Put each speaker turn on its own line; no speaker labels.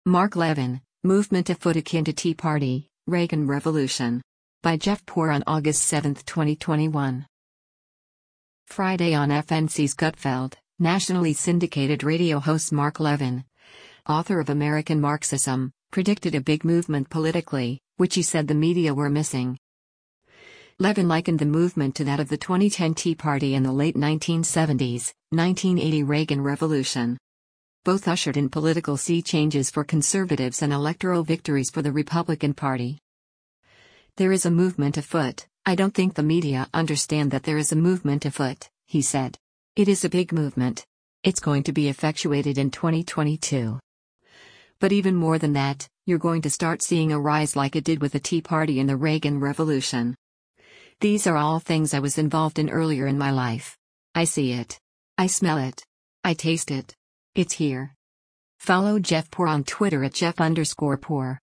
Mark Levin, Movement Afoot Akin to Tea Party, Reagan Revolution. By Jeff Poor on August 7, 2021. Friday on FNC's Gutfeld, nationally syndicated radio host Mark Levin, author of American Marxism, predicted a big movement politically, which he said the media were missing. Levin likened the movement to that of the 2010 Tea Party in the late 1970s, 1980 Reagan Revolution. Both ushered in political sea changes for conservatives and electoral victories for the Republican Party. There is a movement afoot. I don't think the media understand that there is a movement afoot, he said. It is a big movement. It's going to be effectuated in 2022. But even more than that, you're going to start seeing a rise like it did with the Tea Party and the Reagan Revolution. These are all things I was involved in earlier in my life. I see it. I smell it. I taste it. It's here. Follow Jeff Poor on Twitter at Jeff_Poor.